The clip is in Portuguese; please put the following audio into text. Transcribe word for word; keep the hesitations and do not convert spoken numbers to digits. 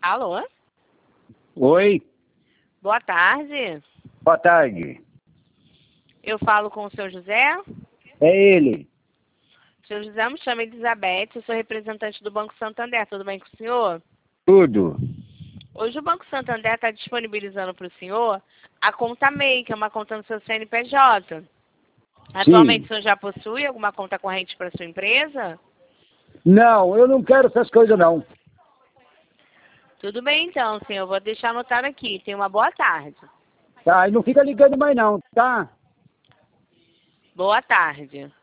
Alô? Oi, Boa tarde. boa tarde. Eu falo com o seu José. É ele. Seu José, me chama Elizabeth, eu sou representante do Banco Santander. Tudo bem com o senhor? Tudo. Hoje o Banco Santander está disponibilizando para o senhor a conta M E I, que é uma conta no seu C N P J. Atualmente Sim. o senhor já possui alguma conta corrente para sua empresa? Não, eu não quero essas coisas não. Tudo bem então, senhor. Vou deixar anotado aqui. Tenha uma boa tarde. Tá, e não fica ligando mais não, tá? Boa tarde.